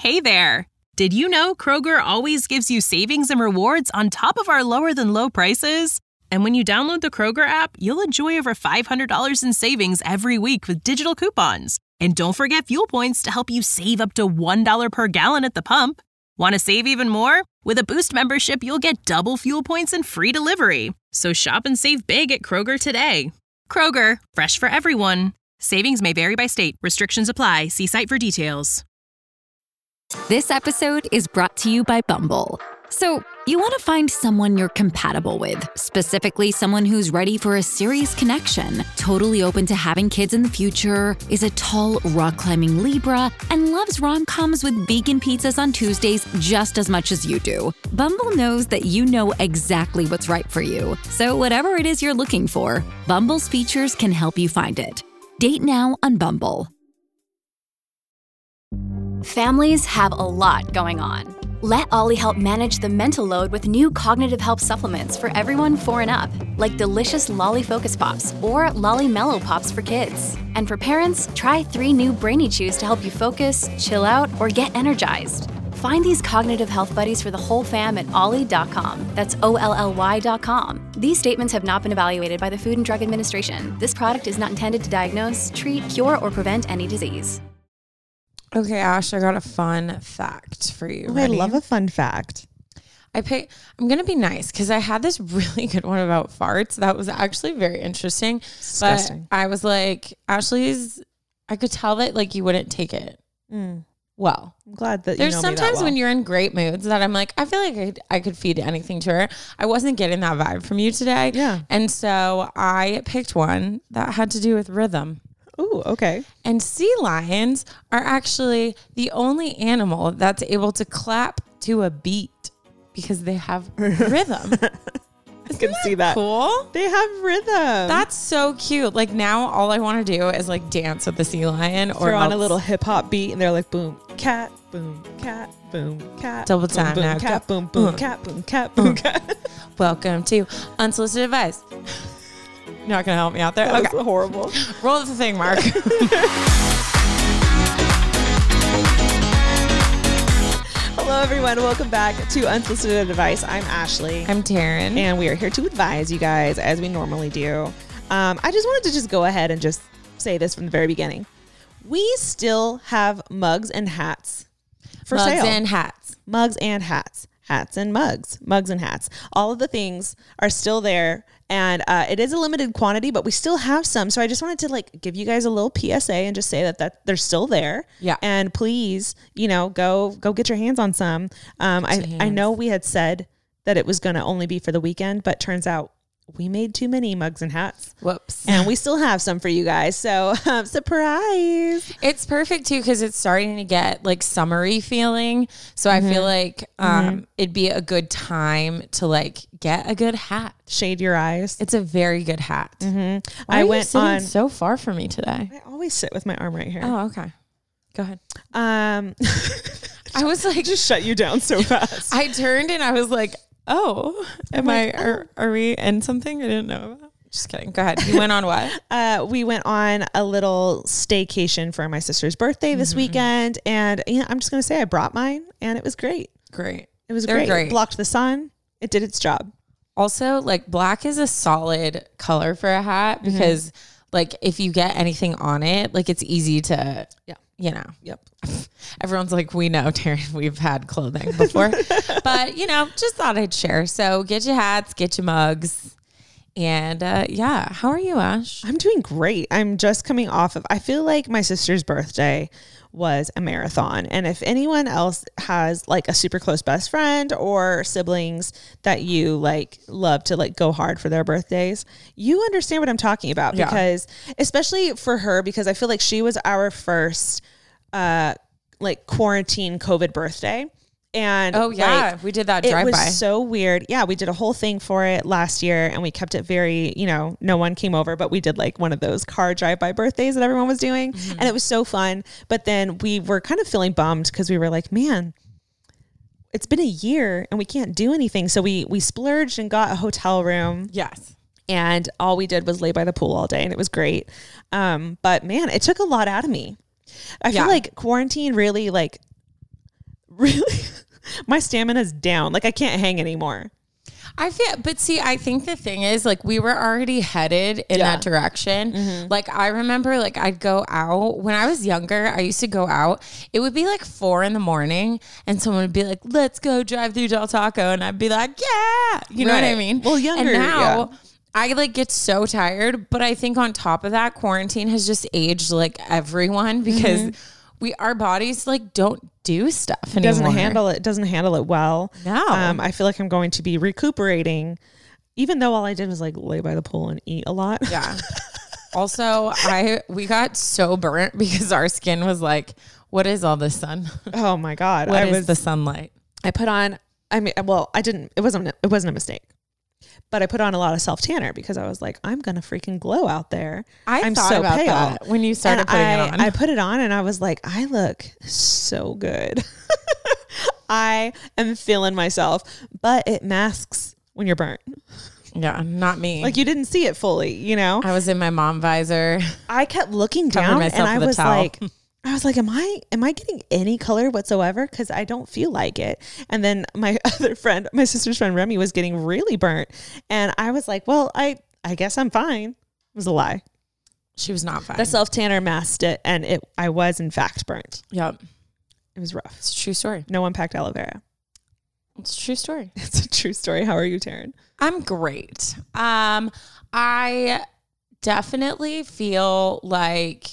Hey there! Did you know Kroger always gives you savings and rewards on top of our lower-than-low prices? And when you download the Kroger app, you'll enjoy over $500 in savings every week with digital coupons. And don't forget fuel points to help you save up to $1 per gallon at the pump. Want to save even more? With a Boost membership, you'll get double fuel points and free delivery. So shop and save big at Kroger today. Kroger, fresh for everyone. Savings may vary by state. Restrictions apply. See site for details. This episode is brought to you by Bumble. So, you want to find someone you're compatible with, specifically someone who's ready for a serious connection, totally open to having kids in the future, is a tall, rock-climbing Libra, and loves rom-coms with vegan pizzas on Tuesdays just as much as you do. Bumble knows that you know exactly what's right for you. So whatever it is you're looking for, Bumble's features can help you find it. Date now on Bumble. Families have a lot going on. Let Ollie help manage the mental load with new cognitive help supplements for everyone 4 and up, like delicious Lolly Focus Pops or Lolly Mellow Pops for kids. And for parents, try 3 new Brainy Chews to help you focus, chill out, or get energized. Find these cognitive health buddies for the whole fam at ollie.com. That's OLLY.com. These statements have not been evaluated by the Food and Drug Administration. This product is not intended to diagnose, treat, cure, or prevent any disease. Okay, Ash, I got a fun fact for you. Oh, I love a fun fact. I'm going to be nice because I had this really good one about farts that was actually very interesting. Disgusting. But I was like, Ashley's, I could tell that like you wouldn't take it well. I'm glad that There's you know me that sometimes well. when you're in great moods that I'm like, I feel like I could feed anything to her. I wasn't getting that vibe from you today. Yeah. And so I picked one that had to do with rhythm. Ooh, okay. And sea lions are actually the only animal that's able to clap to a beat because they have rhythm. I can see that. Cool. They have rhythm. That's so cute. Like now all I want to do is like dance with the sea lion or throw on a else little hip hop beat and they're like boom, cat, boom, cat, boom, cat. Double boom, time boom, now. cat, boom, boom, cat, boom, cat, boom, cat. Welcome to Unsolicited Advice. You're not going to help me out there? That was horrible. Roll the thing, Mark. Hello, everyone. Welcome back to Unsolicited Advice. I'm Ashley. I'm Taryn. And we are here to advise you guys as we normally do. I just wanted to just go ahead and just say this from the very beginning. We still have mugs and hats for sale. Mugs and hats. Mugs and hats. Hats and mugs. Mugs and hats. All of the things are still there. And it is a limited quantity, but we still have some. So I just wanted to like give you guys a little PSA and just say that they're still there. Yeah. And please, go get your hands on some. I know we had said that it was going to only be for the weekend, but turns out we made too many mugs and hats. Whoops. And we still have some for you guys. So surprise. It's perfect too because it's starting to get like summery feeling. So I feel like it'd be a good time to like get a good hat. Shade your eyes. It's a very good hat. Why I went sitting on. so far from me today. I always sit with my arm right here. Oh, okay. Go ahead. I was like, just shut you down so fast. I turned and I was like, oh, are we in something I didn't know about? Just kidding. Go ahead. You went on what? We went on a little staycation for my sister's birthday this weekend. And I'm just going to say I brought mine and it was great. Great. It was They're great. great. It blocked the sun. It did its job. Also, like black is a solid color for a hat because like if you get anything on it, like it's easy to, Yep. Everyone's like, we know, Taryn, we've had clothing before, but just thought I'd share. So get your hats, get your mugs. And how are you, Ash? I'm doing great. I'm just coming off of, I feel like my sister's birthday was a marathon. And if anyone else has like a super close best friend or siblings that you like love to like go hard for their birthdays, you understand what I'm talking about because especially for her, because I feel like she was our first like quarantine COVID birthday. And we did that drive-by. It was so weird. Yeah, we did a whole thing for it last year and we kept it very, no one came over, but we did like one of those car drive-by birthdays that everyone was doing. And it was so fun. But then we were kind of feeling bummed because we were like, man, it's been a year and we can't do anything. So we splurged and got a hotel room. Yes. And all we did was lay by the pool all day and it was great. But man, it took a lot out of me. I feel like quarantine really like really, my stamina's down. Like I can't hang anymore. I think the thing is like we were already headed in that direction. Like I remember like I'd go out when I was younger. I used to go out. It would be like 4 a.m. and someone would be like, let's go drive through Del Taco. And I'd be like, yeah, you know what I mean? Well, younger. And now I like get so tired. But I think on top of that, quarantine has just aged like everyone because our bodies like don't do stuff anymore. It doesn't handle it well. No. I feel like I'm going to be recuperating, even though all I did was like lay by the pool and eat a lot. Yeah. Also, we got so burnt because our skin was like, what is all this sun? Oh my God. What is the sunlight? I put on, it wasn't a mistake. But I put on a lot of self-tanner because I was like, I'm going to freaking glow out there. I'm thought so about pale. that when you started putting it on. I put it on and I was like, I look so good. I am feeling myself, but it masks when you're burnt. Yeah, not me. Like you didn't see it fully, you know? I was in my mom visor. I kept looking down and I was like, am I getting any color whatsoever? Because I don't feel like it. And then my other friend, my sister's friend Remy, was getting really burnt. And I was like, well, I guess I'm fine. It was a lie. She was not fine. The self-tanner masked it. And I was in fact burnt. Yep. It was rough. It's a true story. No one packed aloe vera. It's a true story. It's a true story. How are you, Taryn? I'm great. I definitely feel like...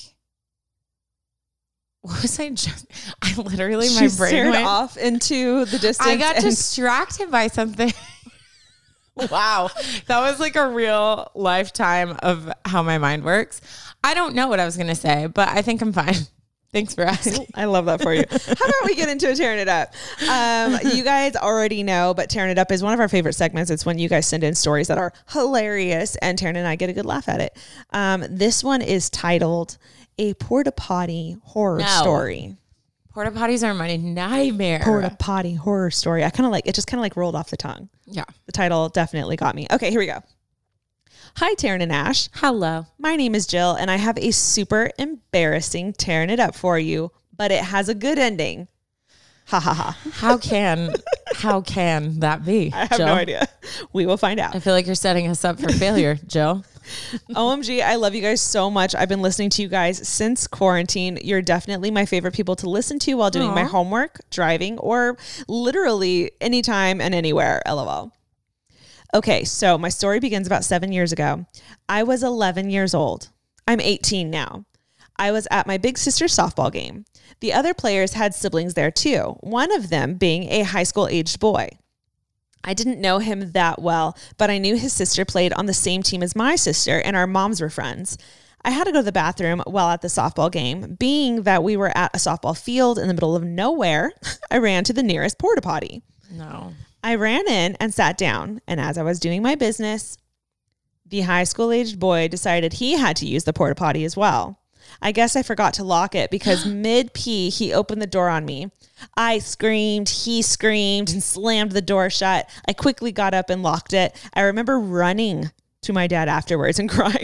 What was I literally, my brain went off into the distance. I got distracted by something. Wow. That was like a real lifetime of how my mind works. I don't know what I was going to say, but I think I'm fine. Thanks for asking. I love that for you. How about we get into a Tearing It Up? You guys already know, but Tearing It Up is one of our favorite segments. It's when you guys send in stories that are hilarious and Taryn and I get a good laugh at it. This one is titled A Porta Potty Horror Story. Porta potties are my nightmare. Porta Potty Horror Story. I kind of like it, just kind of like rolled off the tongue. Yeah. The title definitely got me. Okay, here we go. Hi, Taryn and Ash. Hello. My name is Jill, and I have a super embarrassing Tearing It Up for you, but it has a good ending. Ha ha ha. How can that be, I have Jill? no idea. We will find out. I feel like you're setting us up for failure, Jill. OMG, I love you guys so much. I've been listening to you guys since quarantine. You're definitely my favorite people to listen to while doing my homework, driving, or literally anytime and anywhere. LOL. Okay, so my story begins about 7 years ago. I was 11 years old. I'm 18 now. I was at my big sister's softball game. The other players had siblings there too, one of them being a high school aged boy. I didn't know him that well, but I knew his sister played on the same team as my sister and our moms were friends. I had to go to the bathroom while at the softball game. Being that we were at a softball field in the middle of nowhere, I ran to the nearest porta potty. No. I ran in and sat down, and as I was doing my business, the high school aged boy decided he had to use the porta potty as well. I guess I forgot to lock it because mid-pee, he opened the door on me. I screamed, he screamed, and slammed the door shut. I quickly got up and locked it. I remember running to my dad afterwards and crying.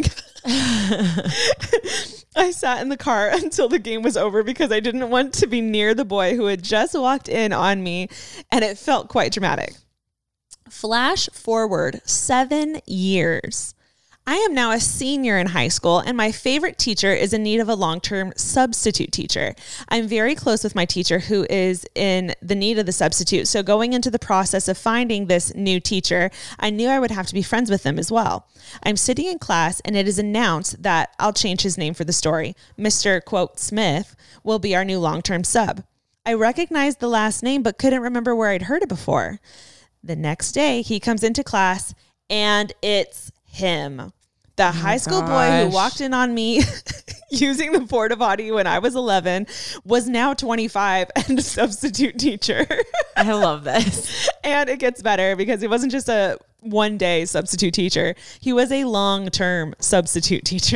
I sat in the car until the game was over because I didn't want to be near the boy who had just walked in on me, and it felt quite dramatic. Flash forward 7 years. I am now a senior in high school, and my favorite teacher is in need of a long-term substitute teacher. I'm very close with my teacher who is in the need of the substitute. So going into the process of finding this new teacher, I knew I would have to be friends with them as well. I'm sitting in class, and it is announced that I'll change his name for the story. Mr. quote Smith will be our new long-term sub. I recognized the last name, but couldn't remember where I'd heard it before. The next day, he comes into class, and it's him. The high school boy who walked in on me using the porta potty when I was 11 was now 25 and a substitute teacher. I love this. And it gets better because he wasn't just a one-day substitute teacher. He was a long-term substitute teacher.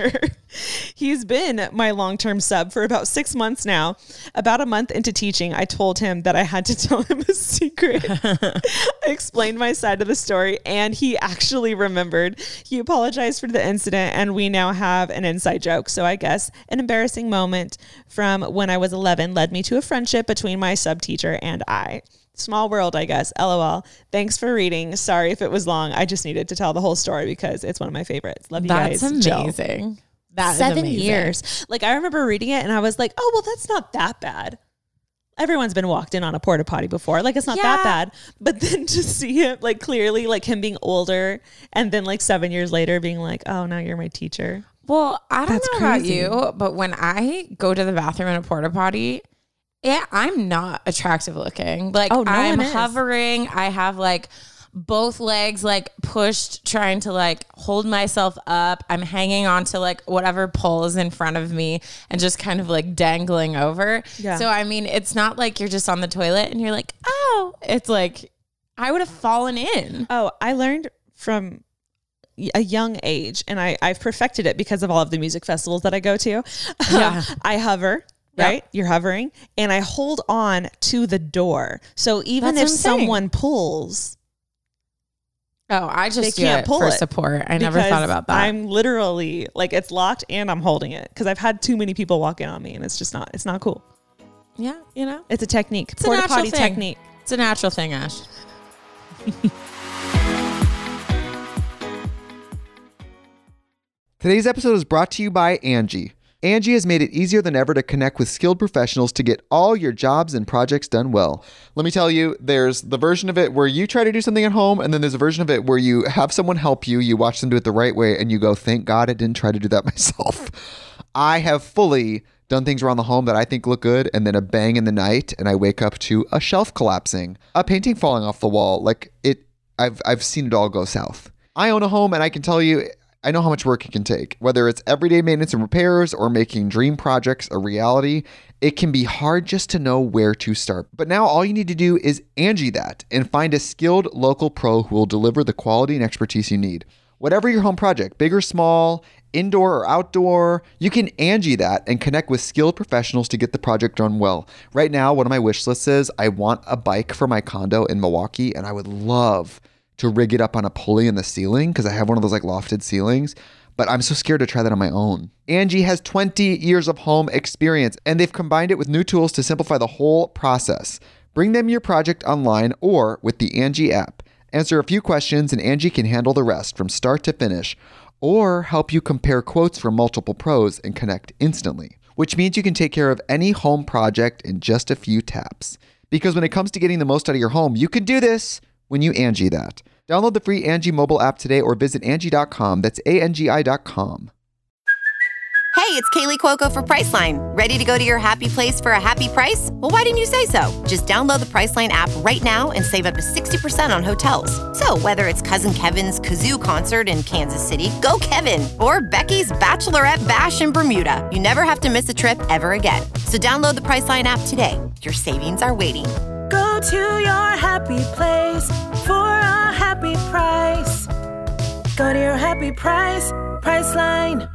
He's been my long-term sub for about 6 months now. About a month into teaching, I told him that I had to tell him a secret. I explained my side of the story, and he actually remembered. He apologized for the incident, and we now have an inside joke. So I guess an embarrassing moment from when I was 11 led me to a friendship between my sub teacher and I. Small world, I guess. LOL. Thanks for reading. Sorry if it was long. I just needed to tell the whole story because it's one of my favorites. Love you guys. That's amazing. Jill. That 7 years. Like, I remember reading it and I was like, oh, well, that's not that bad. Everyone's been walked in on a porta potty before. Like, it's not that bad. But then to see him, like, clearly, like, him being older and then, like, 7 years later being like, oh, now you're my teacher. Well, I don't That's know crazy. about you, but when I go to the bathroom in a porta potty, I'm not attractive looking. Like, I'm hovering. I have, like, both legs like pushed, trying to like hold myself up. I'm hanging on to like whatever pole is in front of me and just kind of like dangling over. Yeah. So, I mean, it's not like you're just on the toilet and you're like, oh, it's like I would have fallen in. Oh, I learned from a young age and I've perfected it because of all of the music festivals that I go to. Yeah. I hover. Right? Yep. You're hovering and I hold on to the door. So even if someone pulls. Oh, I just do it for support. I never thought about that. I'm literally like, it's locked and I'm holding it because I've had too many people walk in on me and it's just not, it's not cool. Yeah. You know, it's a technique. It's porta potty technique. It's a natural thing, Ash. Today's episode is brought to you by Angie. Angie has made it easier than ever to connect with skilled professionals to get all your jobs and projects done well. Let me tell you, there's the version of it where you try to do something at home, and then there's a version of it where you have someone help you, you watch them do it the right way, and you go, thank God I didn't try to do that myself. I have fully done things around the home that I think look good, and then a bang in the night, and I wake up to a shelf collapsing, a painting falling off the wall. Like I've seen it all go south. I own a home, and I can tell you, I know how much work it can take. Whether it's everyday maintenance and repairs or making dream projects a reality, it can be hard just to know where to start. But now all you need to do is Angie that and find a skilled local pro who will deliver the quality and expertise you need. Whatever your home project, big or small, indoor or outdoor, you can Angie that and connect with skilled professionals to get the project done well. Right now, one of my wish lists is I want a bike for my condo in Milwaukee, and I would love to rig it up on a pulley in the ceiling because I have one of those like lofted ceilings, but I'm so scared to try that on my own. Angie has 20 years of home experience and they've combined it with new tools to simplify the whole process. Bring them your project online or with the Angie app. Answer a few questions and Angie can handle the rest from start to finish, or help you compare quotes from multiple pros and connect instantly, which means you can take care of any home project in just a few taps. Because when it comes to getting the most out of your home, you can do this when you Angie that. Download the free Angie mobile app today or visit Angie.com. That's ANGI.com. Hey, it's Kaylee Cuoco for Priceline. Ready to go to your happy place for a happy price? Well, why didn't you say so? Just download the Priceline app right now and save up to 60% on hotels. So whether it's Cousin Kevin's Kazoo Concert in Kansas City, go Kevin, or Becky's Bachelorette Bash in Bermuda, you never have to miss a trip ever again. So download the Priceline app today. Your savings are waiting. Go to your happy place for a happy price. Go to your happy price, Priceline.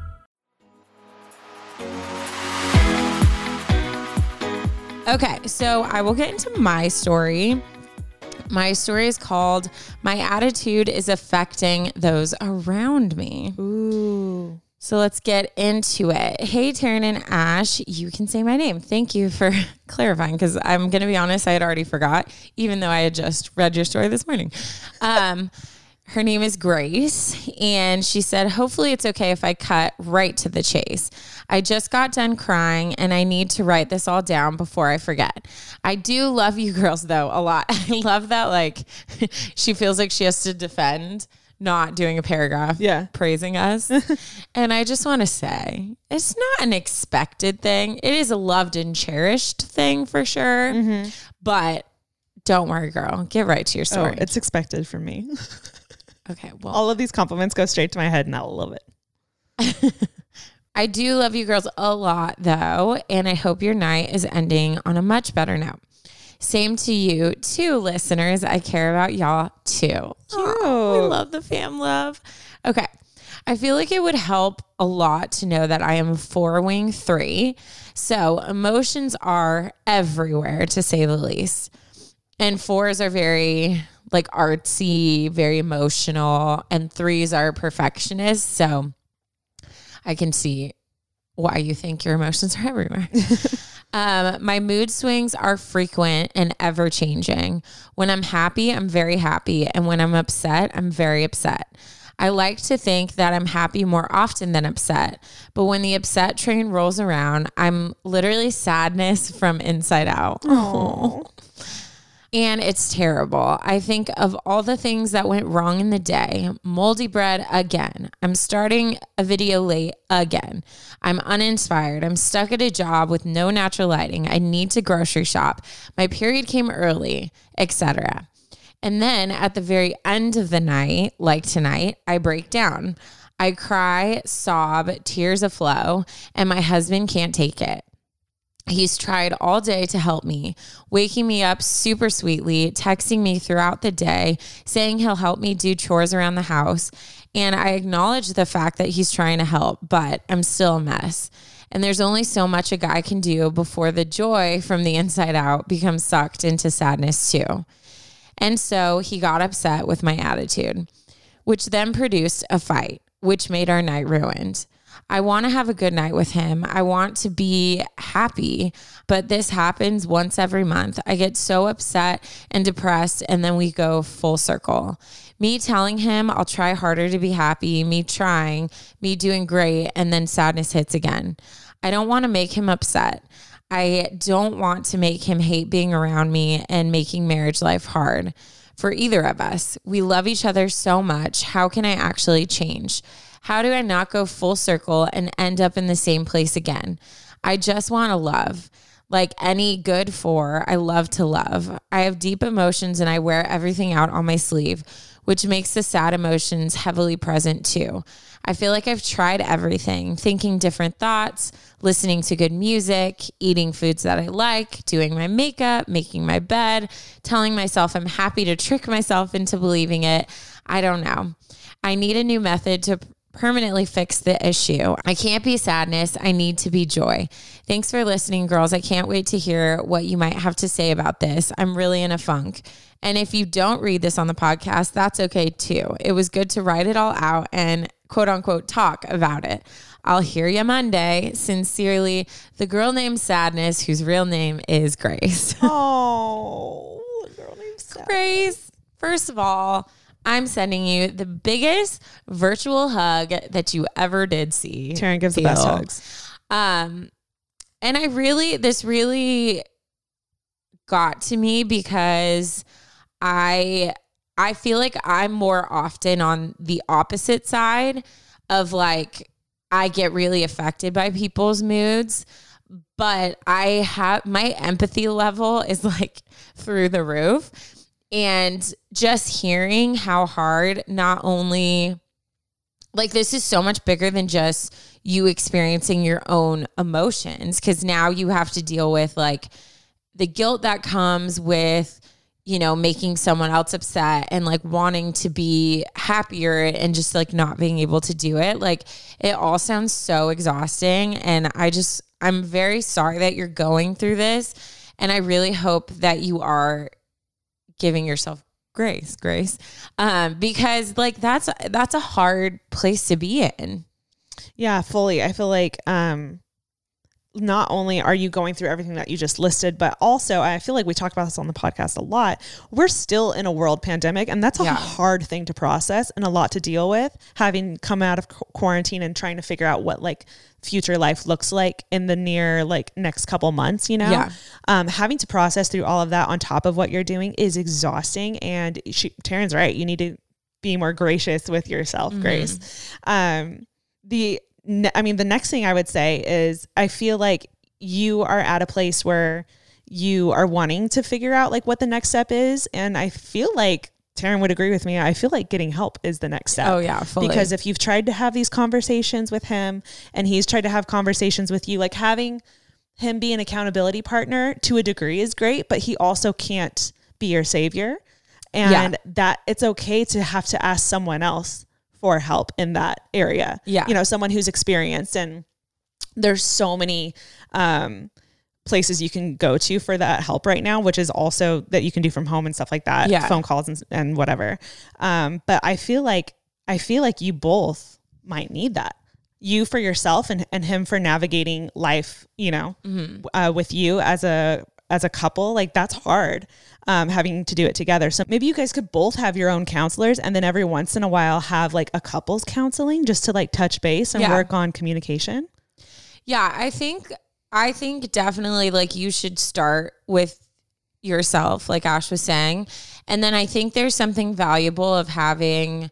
Okay, so I will get into my story. My story is called My Attitude is Affecting Those Around Me. Ooh. So let's get into it. Hey, Taryn and Ash, you can say my name. Thank you for clarifying, because I'm going to be honest, I had already forgot, even though I had just read your story this morning. Her name is Grace, and she said, hopefully it's okay if I cut right to the chase. I just got done crying, and I need to write this all down before I forget. I do love you girls, though, a lot. I love that, like, she feels like she has to defend not doing a paragraph praising us. And I just want to say, it's not an expected thing. It is a loved and cherished thing for sure. Mm-hmm. But don't worry, girl. Get right to your story. Oh, it's expected from me. Okay, well. All of these compliments go straight to my head and I love it. I do love you girls a lot, though. And I hope your night is ending on a much better note. Same to you, too, listeners. I care about y'all, too. Cute. Oh, we love the fam love. Okay. I feel like it would help a lot to know that I am a 4-wing 3. So emotions are everywhere, to say the least. And 4s are very like artsy, very emotional, and 3s are perfectionists. So I can see why you think your emotions are everywhere. My mood swings are frequent and ever changing. When I'm happy, I'm very happy. And when I'm upset, I'm very upset. I like to think that I'm happy more often than upset. But when the upset train rolls around, I'm literally sadness from inside out. Aww. And it's terrible. I think of all the things that went wrong in the day. Moldy bread again. I'm starting a video late again. I'm uninspired. I'm stuck at a job with no natural lighting. I need to grocery shop. My period came early, etc. And then at the very end of the night, like tonight, I break down. I cry, sob, tears aflow, and my husband can't take it. He's tried all day to help me, waking me up super sweetly, texting me throughout the day, saying he'll help me do chores around the house. And I acknowledge the fact that he's trying to help, but I'm still a mess. And there's only so much a guy can do before the joy from the inside out becomes sucked into sadness too. And so he got upset with my attitude, which then produced a fight, which made our night ruined. I want to have a good night with him. I want to be happy, but this happens once every month. I get so upset and depressed, and then we go full circle. Me telling him I'll try harder to be happy, me trying, me doing great, and then sadness hits again. I don't want to make him upset. I don't want to make him hate being around me and making marriage life hard for either of us. We love each other so much. How can I actually change? How do I not go full circle and end up in the same place again? I just want to love. Like any good 4, I love to love. I have deep emotions and I wear everything out on my sleeve, which makes the sad emotions heavily present too. I feel like I've tried everything, thinking different thoughts, listening to good music, eating foods that I like, doing my makeup, making my bed, telling myself I'm happy to trick myself into believing it. I don't know. I need a new method to permanently fix the issue. I can't be sadness. I need to be joy. Thanks for listening, girls. I can't wait to hear what you might have to say about this. I'm really in a funk. And if you don't read this on the podcast, that's okay too. It was good to write it all out and quote unquote talk about it. I'll hear you Monday. Sincerely, the girl named Sadness, whose real name is Grace. Oh, the girl named Sadness. Grace, first of all, I'm sending you the biggest virtual hug that you ever did see. Taryn gives the best hugs. And this really got to me because I feel like I'm more often on the opposite side of like, I get really affected by people's moods, but I have my empathy level is like through the roof. And just hearing how hard, not only like this is so much bigger than just you experiencing your own emotions, because now you have to deal with like the guilt that comes with, you know, making someone else upset and like wanting to be happier and just like not being able to do it. Like it all sounds so exhausting. And I'm very sorry that you're going through this. And I really hope that you are giving yourself grace, because like that's a hard place to be in. Yeah, fully. I feel like not only are you going through everything that you just listed, but also I feel like we talk about this on the podcast a lot. We're still in a world pandemic, and that's a hard thing to process and a lot to deal with, having come out of quarantine and trying to figure out what like future life looks like in the near like next couple months, you know? Yeah. Having to process through all of that on top of what you're doing is exhausting. And Taryn's right. You need to be more gracious with yourself, Grace. The next thing I would say is I feel like you are at a place where you are wanting to figure out like what the next step is. And I feel like Taryn would agree with me. I feel like getting help is the next step. Oh yeah, fully. Because if you've tried to have these conversations with him and he's tried to have conversations with you, like having him be an accountability partner to a degree is great, but he also can't be your savior. And that it's okay to have to ask someone else for help in that area. Yeah. You know, someone who's experienced, and there's so many places you can go to for that help right now, which is also that you can do from home and stuff like that, phone calls and whatever. But I feel like you both might need that. You for yourself and him for navigating life, you know, with you as a couple. Like, that's hard, having to do it together. So maybe you guys could both have your own counselors, and then every once in a while have like a couples counseling just to like touch base and work on communication. Yeah, I think definitely like you should start with yourself, like Ash was saying. And then I think there's something valuable of having,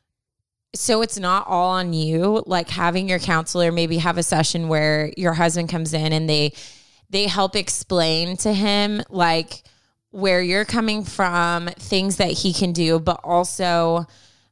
so it's not all on you, like having your counselor maybe have a session where your husband comes in and they help explain to him like where you're coming from, things that he can do, but also,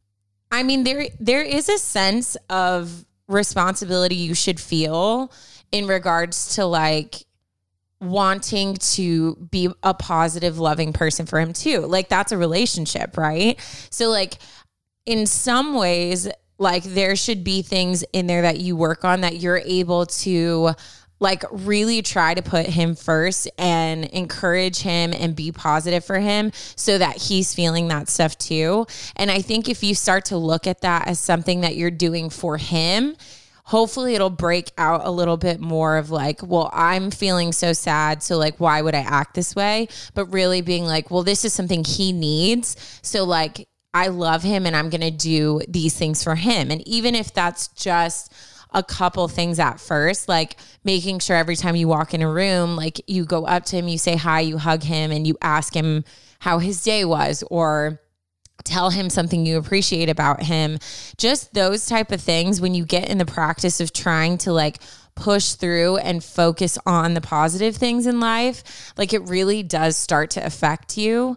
I mean, there is a sense of responsibility you should feel in regards to like wanting to be a positive, loving person for him too. Like, that's a relationship, right? So like in some ways, like there should be things in there that you work on that you're able to like really try to put him first and encourage him and be positive for him so that he's feeling that stuff too. And I think if you start to look at that as something that you're doing for him, hopefully it'll break out a little bit more of like, well, I'm feeling so sad, so like, why would I act this way? But really being like, well, this is something he needs. So like, I love him and I'm going to do these things for him. And even if that's just a couple things at first, like making sure every time you walk in a room, like you go up to him, you say hi, you hug him, and you ask him how his day was, or tell him something you appreciate about him. Just those type of things, when you get in the practice of trying to like push through and focus on the positive things in life, like it really does start to affect you.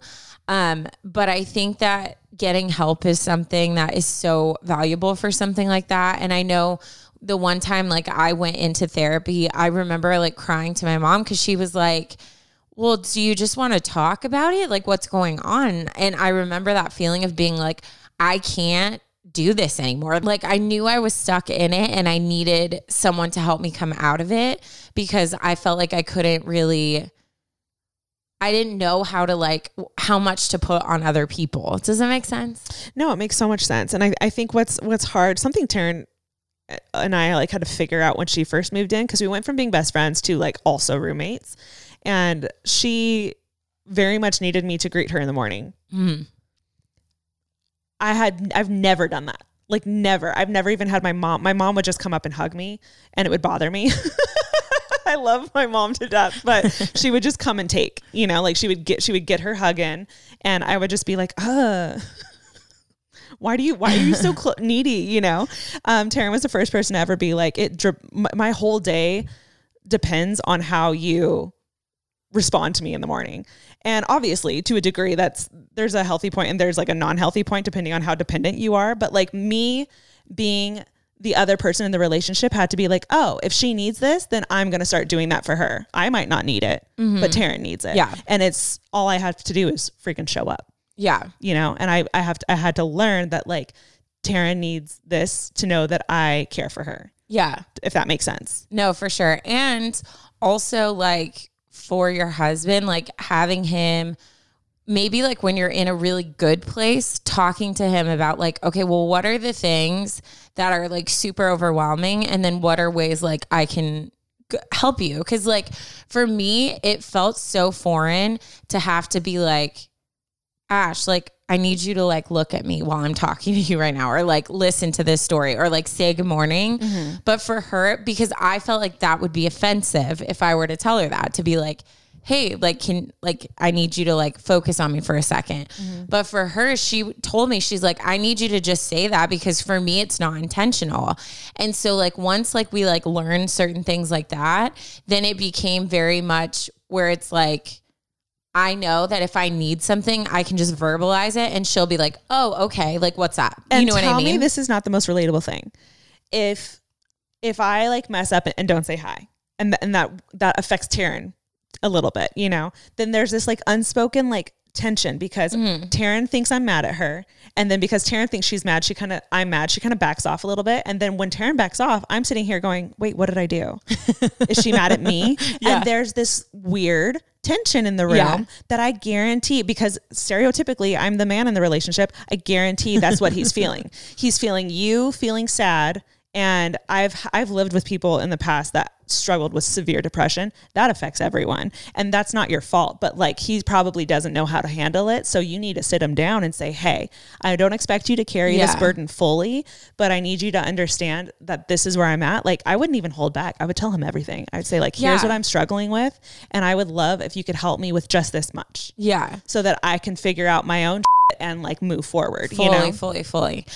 But I think that getting help is something that is so valuable for something like that. And I know the one time like I went into therapy, I remember like crying to my mom because she was like, well, do you just want to talk about it? Like, what's going on? And I remember that feeling of being like, I can't do this anymore. Like, I knew I was stuck in it and I needed someone to help me come out of it because I felt like I couldn't really, I didn't know how to like, how much to put on other people. Does that make sense? No, it makes so much sense. And I think what's hard, something Taryn and I like had to figure out when she first moved in, because we went from being best friends to like also roommates. And she very much needed me to greet her in the morning. Mm. I've never done that. Like never. I've never even had my mom. My mom would just come up and hug me and it would bother me. I love my mom to death, but she would just come and take, you know, like she would get her hug in and I would just be like, why are you so needy? You know? Taryn was the first person to ever be like, my whole day depends on how you respond to me in the morning. And obviously to a degree there's a healthy point and there's like a non-healthy point depending on how dependent you are. But like me being the other person in the relationship had to be like, oh, if she needs this, then I'm going to start doing that for her. I might not need it, but Taryn needs it. Yeah. And it's all I have to do is freaking show up. Yeah. You know, and I had to learn that like Taryn needs this to know that I care for her. Yeah. If that makes sense. No, for sure. And also like, for your husband, like having him maybe like when you're in a really good place, talking to him about like, okay, well, what are the things that are like super overwhelming? And then what are ways like I can help you? Because like for me, it felt so foreign to have to be like, Ash, like, I need you to like look at me while I'm talking to you right now, or like listen to this story, or like say good morning. Mm-hmm. But for her, because I felt like that would be offensive if I were to tell her that, to be like, hey, like, I need you to like focus on me for a second. Mm-hmm. But for her, she told me, she's like, I need you to just say that because for me, it's not intentional. And so like, once like we like learned certain things like that, then it became very much where it's like, I know that if I need something, I can just verbalize it and she'll be like, oh, okay. Like, what's that? You and know what I mean? Tell me this is not the most relatable thing. If I like mess up and don't say hi and that affects Taryn a little bit, you know, then there's this like unspoken, like tension because Taryn thinks I'm mad at her. And then because Taryn thinks she's mad, I'm mad. She kind of backs off a little bit. And then when Taryn backs off, I'm sitting here going, wait, what did I do? Is she mad at me? Yeah. And there's this weird tension in the room that I guarantee, because stereotypically I'm the man in the relationship. I guarantee that's what he's feeling. He's feeling you feeling sad. And I've lived with people in the past that struggled with severe depression. That affects everyone. And that's not your fault, but like he probably doesn't know how to handle it. So you need to sit him down and say, hey, I don't expect you to carry this burden fully, but I need you to understand that this is where I'm at. Like I wouldn't even hold back. I would tell him everything. I'd say like, here's what I'm struggling with. And I would love if you could help me with just this much. Yeah. So that I can figure out my own shit and like move forward. Fully.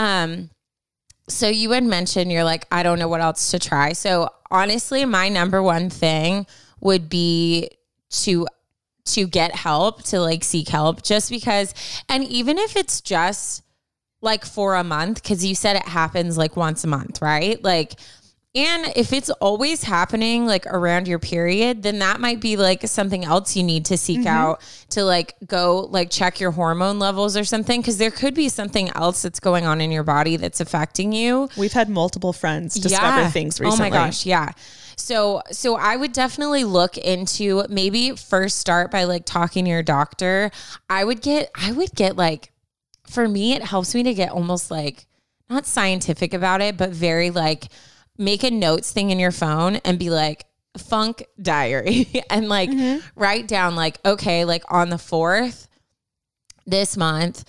So you had mentioned you're like, I don't know what else to try. So honestly, my number one thing would be to get help, to like seek help, just because, and even if it's just like for a month, because you said it happens like once a month, right? Like, and if it's always happening like around your period, then that might be like something else you need to seek out, to like go like check your hormone levels or something. Cause there could be something else that's going on in your body that's affecting you. We've had multiple friends discover things recently. Oh my gosh. Yeah. So I would definitely look into, maybe first start by like talking to your doctor. I would get like, for me, it helps me to get almost like not scientific about it, but very like, make a notes thing in your phone and be like funk diary and like write down like, okay, like on the 4th this month,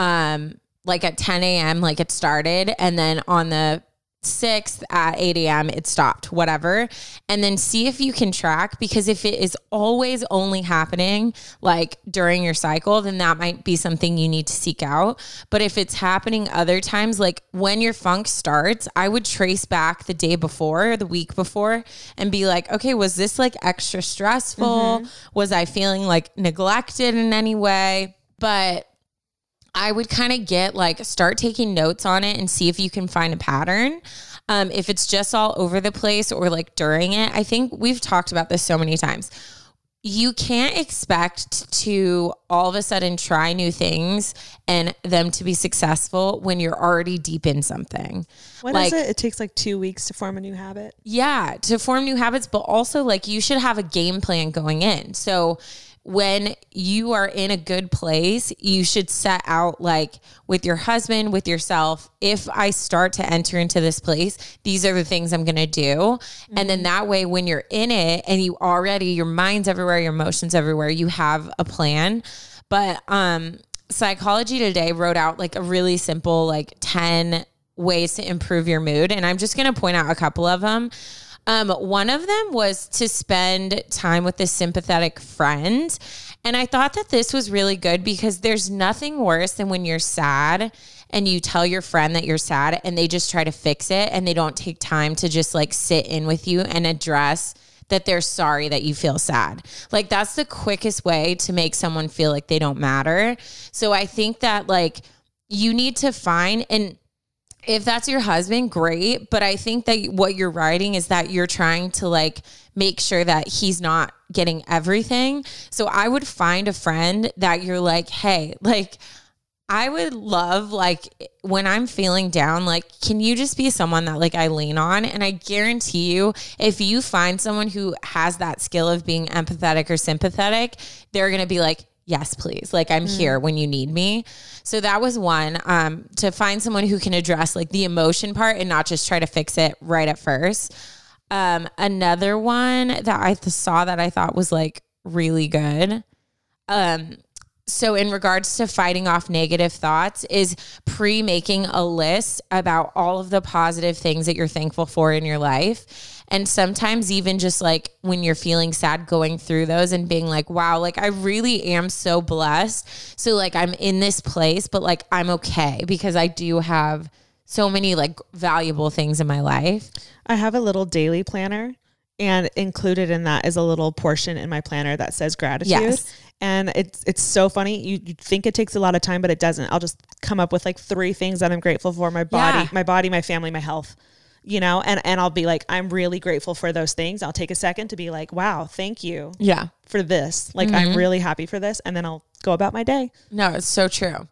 like at 10 a.m., like it started. And then on the 6th at 8 a.m. it stopped, whatever. And then see if you can track, because if it is always only happening like during your cycle, then that might be something you need to seek out. But if it's happening other times, like when your funk starts, I would trace back the day before, the week before, and be like, okay, was this like extra stressful? Was I feeling like neglected in any way? But I would kind of start taking notes on it and see if you can find a pattern. If it's just all over the place or like during it, I think we've talked about this so many times. You can't expect to all of a sudden try new things and them to be successful when you're already deep in something. What is it? It takes like 2 weeks to form a new habit. Yeah, to form new habits, but also like you should have a game plan going in. So when you are in a good place, you should set out like with your husband, with yourself, if I start to enter into this place, these are the things I'm going to do. And then that way, when you're in it and you already, your mind's everywhere, your emotions everywhere, you have a plan. But Psychology Today wrote out like a really simple, like 10 ways to improve your mood. And I'm just going to point out a couple of them. One of them was to spend time with a sympathetic friend. And I thought that this was really good because there's nothing worse than when you're sad and you tell your friend that you're sad and they just try to fix it and they don't take time to just like sit in with you and address that they're sorry that you feel sad. Like that's the quickest way to make someone feel like they don't matter. So I think that like you need to find, and if that's your husband, great. But I think that what you're writing is that you're trying to like make sure that he's not getting everything. So I would find a friend that you're like, hey, like I would love like when I'm feeling down, like, can you just be someone that like I lean on? And I guarantee you, if you find someone who has that skill of being empathetic or sympathetic, they're going to be like, yes, please. Like I'm here when you need me. So that was one, to find someone who can address like the emotion part and not just try to fix it right at first. Another one that I saw that I thought was like really good. So in regards to fighting off negative thoughts is pre-making a list about all of the positive things that you're thankful for in your life. And sometimes even just like when you're feeling sad, going through those and being like, wow, like I really am so blessed. So like I'm in this place, but like I'm okay because I do have so many like valuable things in my life. I have a little daily planner, and included in that is a little portion in my planner that says gratitude. Yes. And it's so funny. You think it takes a lot of time, but it doesn't. I'll just come up with like 3 things that I'm grateful for: my body, my family, my health. You know, and I'll be like, I'm really grateful for those things. I'll take a second to be like, wow, thank you. Yeah. For this. Like, I'm really happy for this. And then I'll go about my day. No, it's so true.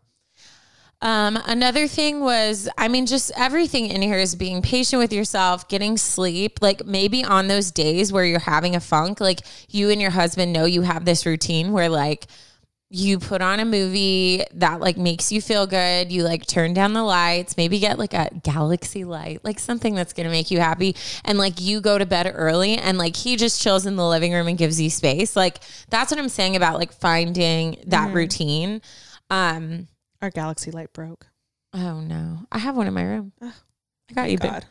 Another thing was, I mean, just everything in here is being patient with yourself, getting sleep. Like maybe on those days where you're having a funk, like you and your husband know you have this routine where like you put on a movie that like makes you feel good. You like turn down the lights, maybe get like a galaxy light, like something that's going to make you happy. And like you go to bed early and like he just chills in the living room and gives you space. Like that's what I'm saying about like finding that routine. Our galaxy light broke. Oh no. I have one in my room. Oh, I got you. God.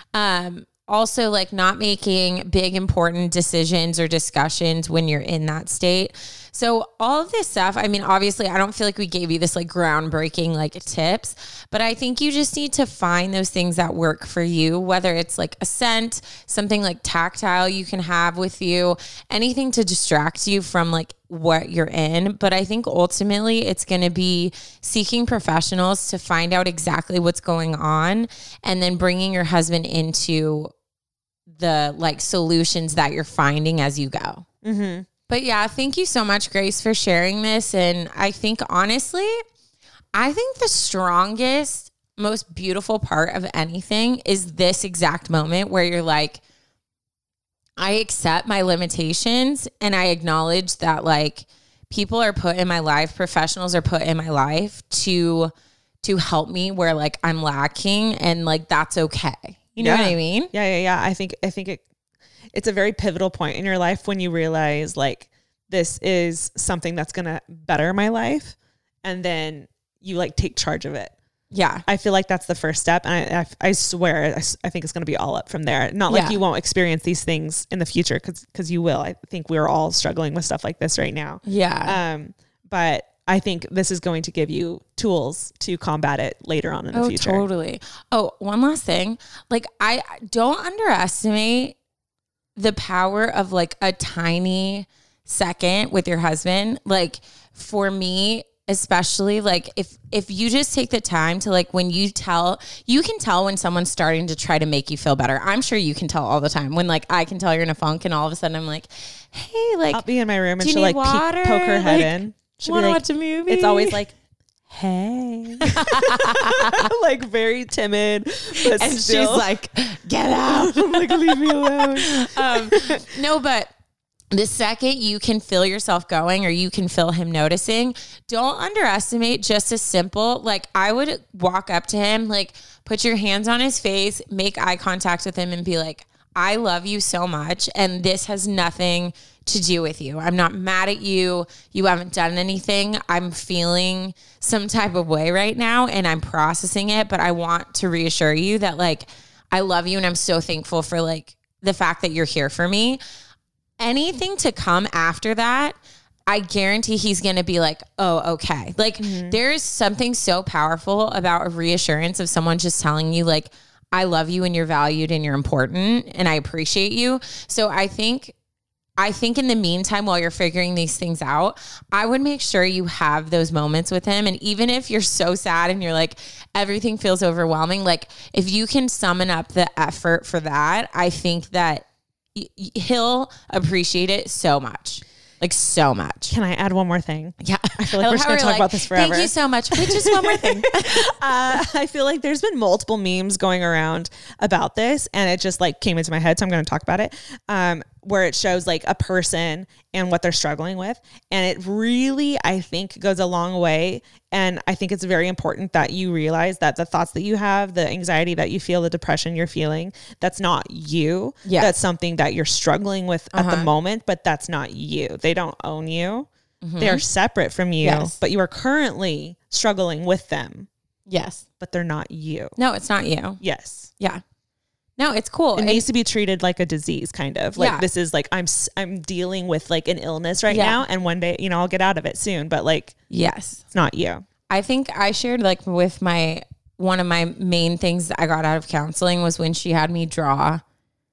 Also like not making big important decisions or discussions when you're in that state. So all of this stuff, I mean, obviously I don't feel like we gave you this like groundbreaking like tips, but I think you just need to find those things that work for you, whether it's like a scent, something like tactile you can have with you, anything to distract you from like what you're in. But I think ultimately it's going to be seeking professionals to find out exactly what's going on and then bringing your husband into the like solutions that you're finding as you go. Mm-hmm. But yeah, thank you so much, Grace, for sharing this. And I think honestly, I think the strongest, most beautiful part of anything is this exact moment where you're like, I accept my limitations and I acknowledge that like people are put in my life, professionals are put in my life to help me where like I'm lacking and like that's okay. You know what I mean? Yeah. I think it's a very pivotal point in your life when you realize like this is something that's going to better my life. And then you like take charge of it. Yeah. I feel like that's the first step. And I swear, I think it's going to be all up from there. Not like you won't experience these things in the future because you will. I think we're all struggling with stuff like this right now. Yeah. But I think this is going to give you tools to combat it later on in the future. Totally. Oh, one last thing. Like I don't underestimate the power of like a tiny second with your husband. Like for me, especially like if you just take the time to like when you can tell when someone's starting to try to make you feel better. I'm sure you can tell all the time when like I can tell you're in a funk and all of a sudden I'm like, hey, like I'll be in my room and she'll like poke her head like, in. She'll wanna be like, watch a movie? It's always like, hey, like very timid, but and still. she's like, get out. I'm like, leave me alone. No, but the second you can feel yourself going or you can feel him noticing, don't underestimate just a simple, like I would walk up to him, like put your hands on his face, make eye contact with him and be like, I love you so much. And this has nothing to do with you. I'm not mad at you. You haven't done anything. I'm feeling some type of way right now and I'm processing it, but I want to reassure you that like, I love you and I'm so thankful for like the fact that you're here for me. Anything to come after that, I guarantee he's going to be like, oh, okay. Like there's something so powerful about a reassurance of someone just telling you like, I love you and you're valued and you're important and I appreciate you. So I think in the meantime, while you're figuring these things out, I would make sure you have those moments with him. And even if you're so sad and you're like, everything feels overwhelming, like if you can summon up the effort for that, I think that he'll appreciate it so much. Like so much. Can I add one more thing? Yeah. I feel like we're just going to talk about this forever. Thank you so much. But just one more thing. I feel like there's been multiple memes going around about this and it just like came into my head. So I'm going to talk about it. Where it shows like a person and what they're struggling with. And it really, I think, goes a long way. And I think it's very important that you realize that the thoughts that you have, the anxiety that you feel, the depression you're feeling, that's not you. Yes. That's something that you're struggling with at the moment, but that's not you. They don't own you. They are separate from you, but you are currently struggling with them. Yes. But they're not you. No, it's not you. Yes. Yeah. No, it's cool. It needs to be treated like a disease, kind of. Like this is like I'm dealing with like an illness right now, and one day, I'll get out of it soon. But like, yes, it's not you. I think I shared like with one of my main things that I got out of counseling was when she had me draw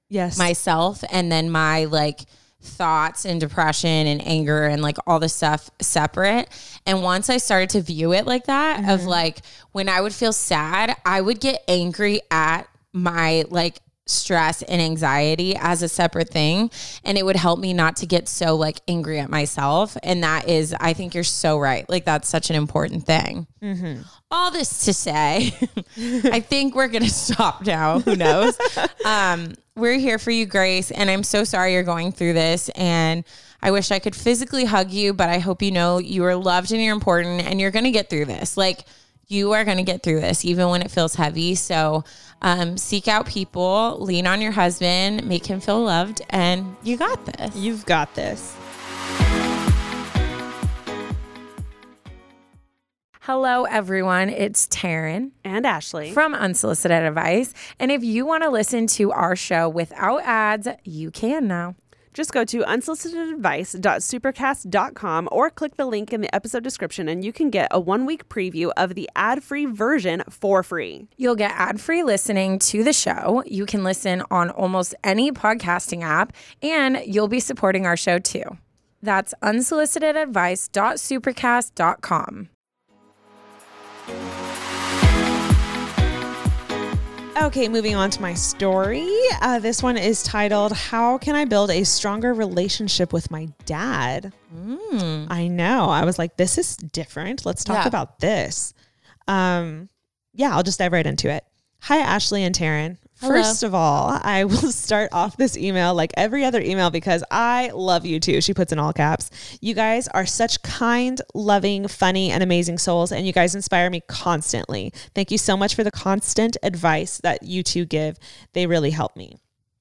myself and then my like thoughts and depression and anger and like all this stuff separate. And once I started to view it like that, of like when I would feel sad, I would get angry at my like stress and anxiety as a separate thing, and it would help me not to get so like angry at myself. And that is, I think you're so right. Like that's such an important thing. Mm-hmm. All this to say, I think we're going to stop now. Who knows? We're here for you, Grace. And I'm so sorry you're going through this. And I wish I could physically hug you, but I hope you know you are loved and you're important and you're going to get through this. Like you are going to get through this even when it feels heavy. So seek out people, lean on your husband, make him feel loved, and you got this. You've got this. Hello, everyone. It's Taryn and Ashley from Unsolicited Advice. And if you want to listen to our show without ads, you can now. Just go to unsolicitedadvice.supercast.com or click the link in the episode description and you can get a 1-week preview of the ad-free version for free. You'll get ad-free listening to the show. You can listen on almost any podcasting app and you'll be supporting our show too. That's unsolicitedadvice.supercast.com. Okay, moving on to my story. This one is titled, How Can I Build a Stronger Relationship with My Dad? I know. I was like, this is different. Let's talk about this. I'll just dive right into it. Hi, Ashley and Taryn. Hello. First of all, I will start off this email like every other email because I love you too. She puts in all caps. You guys are such kind, loving, funny, and amazing souls, and you guys inspire me constantly. Thank you so much for the constant advice that you two give. They really help me.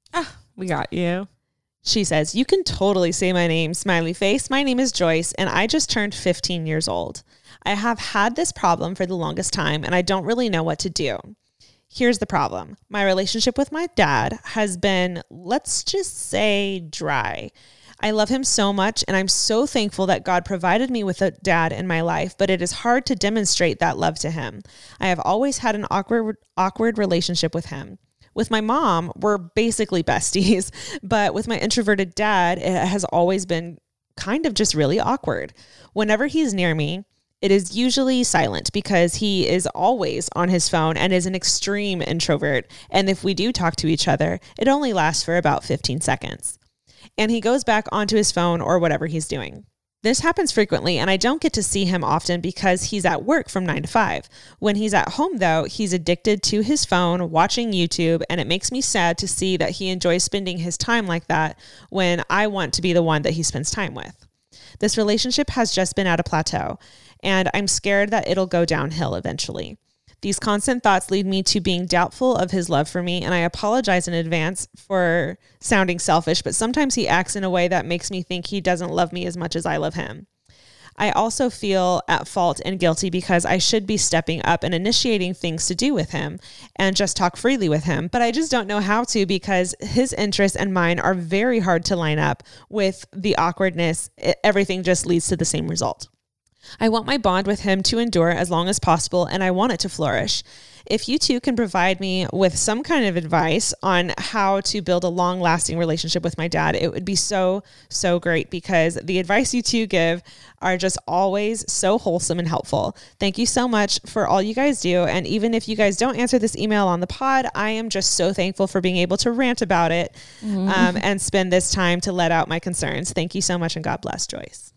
We got you. She says, you can totally say my name, smiley face. My name is Joyce, and I just turned 15 years old. I have had this problem for the longest time, and I don't really know what to do. Here's the problem. My relationship with my dad has been, let's just say, dry. I love him so much, and I'm so thankful that God provided me with a dad in my life, but it is hard to demonstrate that love to him. I have always had an awkward relationship with him. With my mom, we're basically besties, but with my introverted dad, it has always been kind of just really awkward. Whenever he's near me, it is usually silent because he is always on his phone and is an extreme introvert. And if we do talk to each other, it only lasts for about 15 seconds. And he goes back onto his phone or whatever he's doing. This happens frequently, and I don't get to see him often because he's at work from 9 to 5. When he's at home, though, he's addicted to his phone, watching YouTube, and it makes me sad to see that he enjoys spending his time like that when I want to be the one that he spends time with. This relationship has just been at a plateau, and I'm scared that it'll go downhill eventually. These constant thoughts lead me to being doubtful of his love for me, and I apologize in advance for sounding selfish, but sometimes he acts in a way that makes me think he doesn't love me as much as I love him. I also feel at fault and guilty because I should be stepping up and initiating things to do with him and just talk freely with him, but I just don't know how to because his interests and mine are very hard to line up with the awkwardness. Everything just leads to the same result. I want my bond with him to endure as long as possible, and I want it to flourish. If you two can provide me with some kind of advice on how to build a long-lasting relationship with my dad, it would be so, so great because the advice you two give are just always so wholesome and helpful. Thank you so much for all you guys do, and even if you guys don't answer this email on the pod, I am just so thankful for being able to rant about it and spend this time to let out my concerns. Thank you so much, and God bless, Joyce.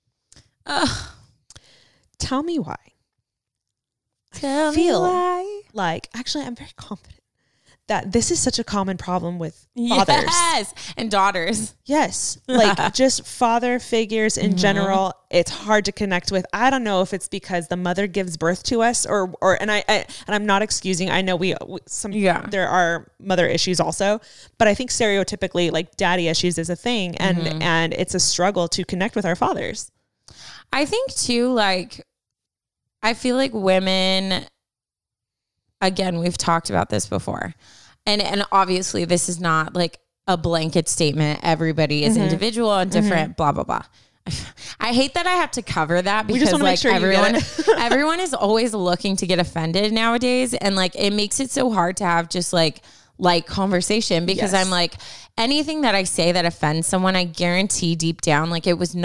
Tell me why. Tell me why. Like, actually, I'm very confident that this is such a common problem with fathers. Yes, and daughters. Yes, like just father figures in general, it's hard to connect with. I don't know if it's because the mother gives birth to us and I'm not excusing. I know there are mother issues also, but I think stereotypically like daddy issues is a thing and it's a struggle to connect with our fathers. I think too, like, I feel like women, again, we've talked about this before. And obviously this is not like a blanket statement. Everybody is individual and different, blah, blah, blah. I hate that I have to cover that because like everyone is always looking to get offended nowadays. And like, it makes it so hard to have just like conversation because I'm like, anything that I say that offends someone, I guarantee deep down, like it was not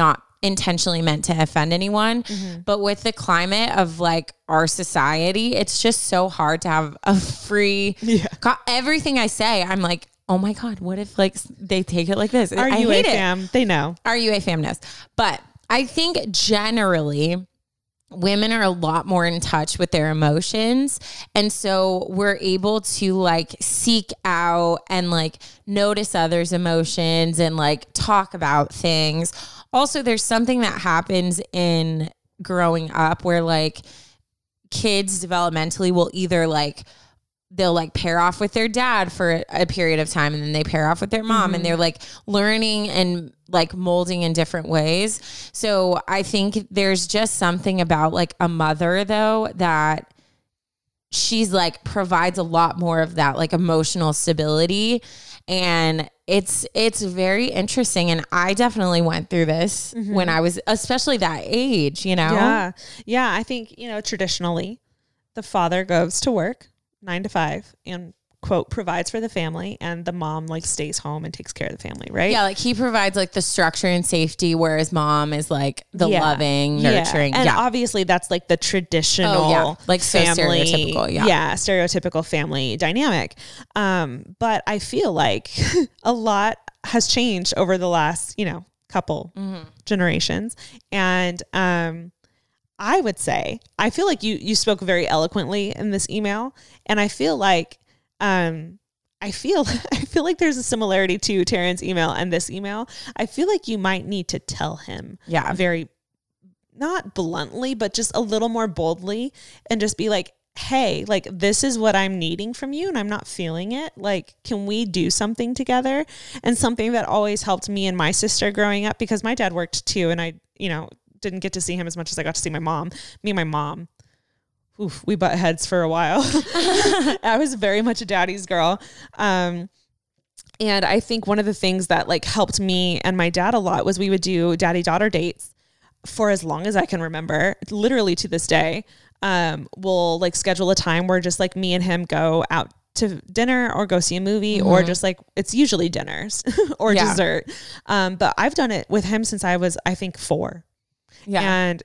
intentionally meant to offend anyone. But with the climate of like our society, it's just so hard to have a free, everything I say, I'm like, oh my God, what if like they take it like this? Our UA fam, they know. Our UA fam knows. But I think generally women are a lot more in touch with their emotions. And so we're able to like seek out and like notice others' emotions and like talk about things. Also, there's something that happens in growing up where like kids developmentally will either like, they'll like pair off with their dad for a period of time and then they pair off with their mom and they're like learning and like molding in different ways. So I think there's just something about like a mother though, that she's like provides a lot more of that like emotional stability. And it's very interesting. And I definitely went through this when I was, especially that age, you know? Yeah. Yeah. I think, you know, traditionally the father goes to work 9 to 5 and quote provides for the family, and the mom like stays home and takes care of the family, right? Yeah, like he provides like the structure and safety, whereas mom is like the loving, nurturing. And obviously that's like the traditional like family, so stereotypical, stereotypical family dynamic. But I feel like a lot has changed over the last, you know, couple generations. And I would say, I feel like you spoke very eloquently in this email, and I feel like I feel like there's a similarity to Taryn's email and this email. I feel like you might need to tell him very, not bluntly, but just a little more boldly, and just be like, hey, like, this is what I'm needing from you and I'm not feeling it. Like, can we do something together? And something that always helped me and my sister growing up, because my dad worked too, and I, you know, didn't get to see him as much as I got to see my mom. Me and my mom, we butt heads for a while. I was very much a daddy's girl. And I think one of the things that like helped me and my dad a lot was we would do daddy-daughter dates for as long as I can remember, literally to this day. We'll like schedule a time where just like me and him go out to dinner or go see a movie, or just like, it's usually dinners or dessert. But I've done it with him since I was, I think 4. Yeah. And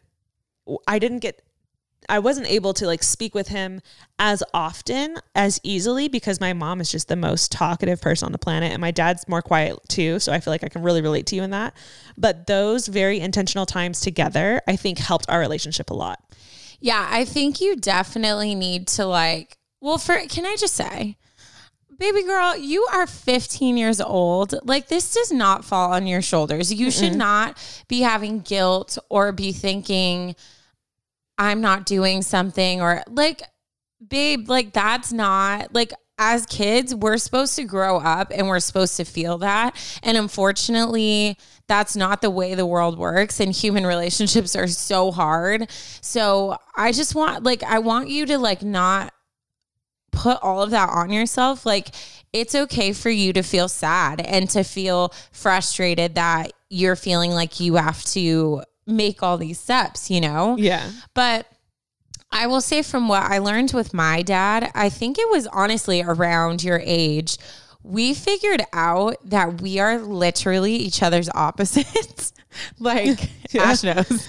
I wasn't able to like speak with him as often, as easily, because my mom is just the most talkative person on the planet. And my dad's more quiet too. So I feel like I can really relate to you in that. But those very intentional times together, I think helped our relationship a lot. Yeah. I think you definitely need to like, can I just say, baby girl, you are 15 years old. Like, this does not fall on your shoulders. You should not be having guilt or be thinking I'm not doing something, or like, babe, like that's not like, as kids, we're supposed to grow up and we're supposed to feel that. And unfortunately, that's not the way the world works, and human relationships are so hard. So I just want, like, I want you to like not put all of that on yourself. Like, it's okay for you to feel sad and to feel frustrated that you're feeling like you have to make all these steps, you know? Yeah. But I will say, from what I learned with my dad, I think it was honestly around your age, we figured out that we are literally each other's opposites. Like, Ash knows.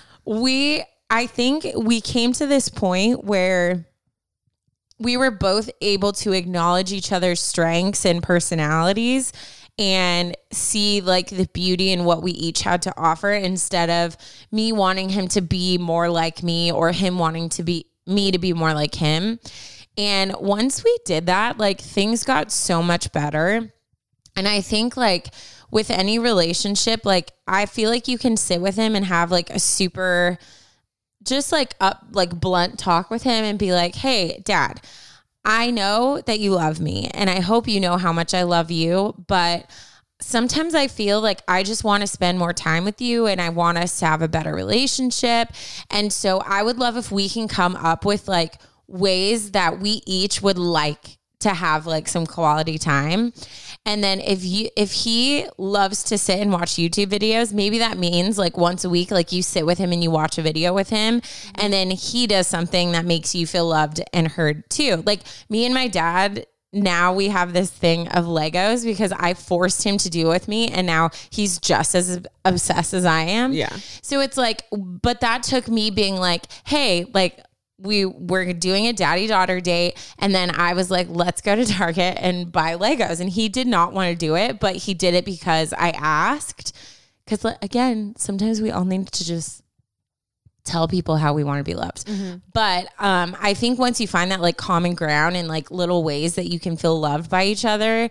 I think we came to this point where we were both able to acknowledge each other's strengths and personalities and see like the beauty in what we each had to offer, instead of me wanting him to be more like me or him wanting to be me to be more like him. And once we did that, like, things got so much better. And I think like with any relationship, like, I feel like you can sit with him and have like a super just like blunt talk with him and be like, hey, Dad, I know that you love me and I hope you know how much I love you, but sometimes I feel like I just want to spend more time with you and I want us to have a better relationship. And so I would love if we can come up with like ways that we each would like to have like some quality time. And then if he loves to sit and watch YouTube videos, maybe that means like once a week, like you sit with him and you watch a video with him, and then he does something that makes you feel loved and heard too. Like, me and my dad now we have this thing of Legos because I forced him to do it with me. And now he's just as obsessed as I am. Yeah. So it's like, but that took me being like, hey, like we were doing a daddy-daughter date. And then I was like, let's go to Target and buy Legos. And he did not want to do it, but he did it because I asked. Because again, sometimes we all need to just tell people how we want to be loved. But I think once you find that like common ground and like little ways that you can feel loved by each other,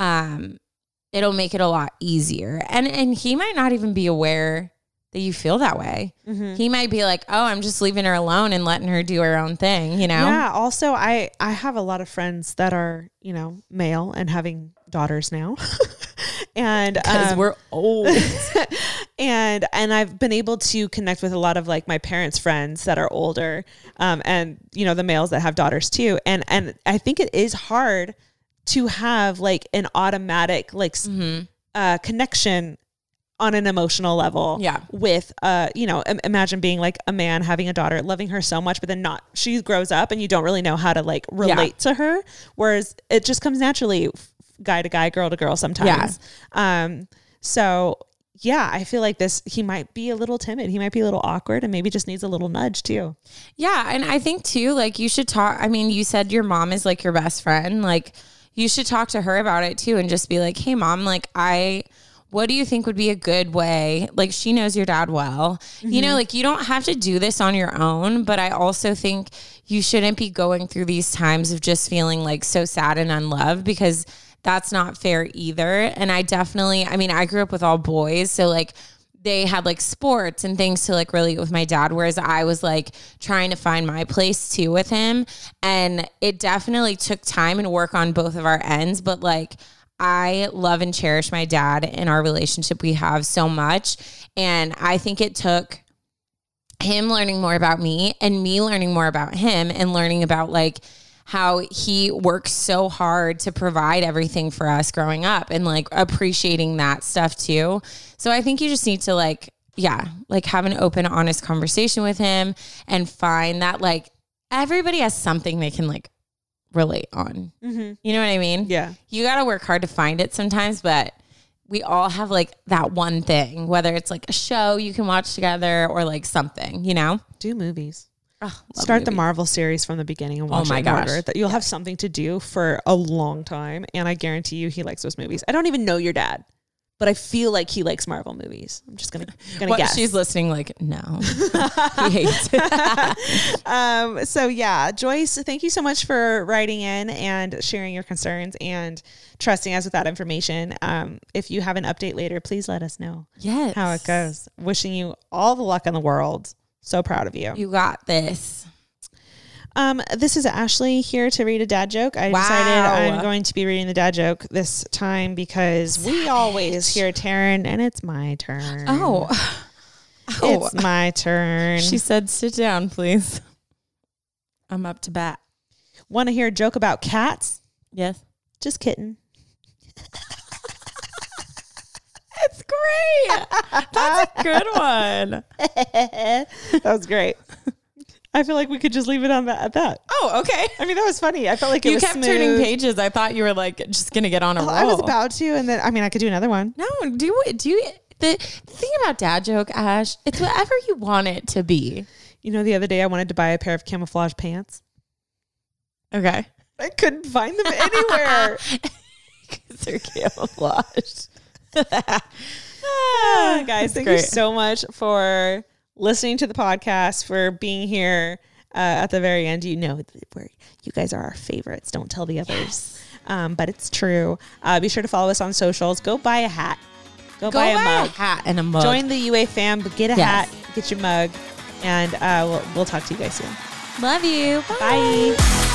it'll make it a lot easier. And he might not even be aware that you feel that way. He might be like, oh, I'm just leaving her alone and letting her do her own thing, you know? Yeah. Also, I have a lot of friends that are, you know, male and having daughters now. And because we're old. and I've been able to connect with a lot of like my parents' friends that are older, and you know, the males that have daughters too. And I think it is hard to have like an automatic like connection on an emotional level. Yeah. With you know, imagine being like a man having a daughter, loving her so much, but then she grows up and you don't really know how to like relate to her. Whereas it just comes naturally, guy to guy, girl to girl sometimes. So yeah, I feel like he might be a little timid. He might be a little awkward and maybe just needs a little nudge too. Yeah. And I think too, like you should talk. I mean, you said your mom is like your best friend. Like you should talk to her about it too. And just be like, hey mom, like what do you think would be a good way? Like she knows your dad well, you know, like you don't have to do this on your own, but I also think you shouldn't be going through these times of just feeling like so sad and unloved, because that's not fair either. And I grew up with all boys. So like they had like sports and things to like relate with my dad. Whereas I was like trying to find my place too with him. And it definitely took time and work on both of our ends. But like, I love and cherish my dad and our relationship we have so much. And I think it took him learning more about me and me learning more about him and learning about like how he works so hard to provide everything for us growing up and like appreciating that stuff too. So I think you just need to like have an open, honest conversation with him and find that like everybody has something they can like relate on. You know what I mean? Yeah. You got to work hard to find it sometimes, but we all have like that one thing, whether it's like a show you can watch together or like something, you know? Do movies. Start the Marvel series from the beginning and watch it in order. That you'll have something to do for a long time. And I guarantee you he likes those movies. I don't even know your dad, but I feel like he likes Marvel movies. I'm just gonna guess. She's listening like, no. He hates it. So yeah, Joyce, thank you so much for writing in and sharing your concerns and trusting us with that information. If you have an update later, please let us know how it goes. Wishing you all the luck in the world. So proud of you. You got this. This is Ashley here to read a dad joke. I decided I'm going to be reading the dad joke this time because we always hear Taryn and it's my turn. It's my turn. She said, sit down, please. I'm up to bat. Want to hear a joke about cats? Yes. Just kidding. It's great. That's a good one. That was great. I feel like we could just leave it on at that. Oh, okay. I mean, that was funny. I felt like it was smooth. You kept turning pages. I thought you were like just going to get on a roll. I was about to, and then, I mean, I could do another one. No, the thing about dad joke, Ash, it's whatever you want it to be. You know, the other day I wanted to buy a pair of camouflage pants. Okay. I couldn't find them anywhere. Because they're camouflaged. Guys, thank you so much for listening to the podcast, for being here at the very end. You know, where you guys are our favorites. Don't tell the others. But it's true. Be sure to follow us on socials. Go buy a hat. Go buy a mug. A hat and a mug. Join the UA fam. Get a hat. Get your mug. And we'll talk to you guys soon. Love you. Bye.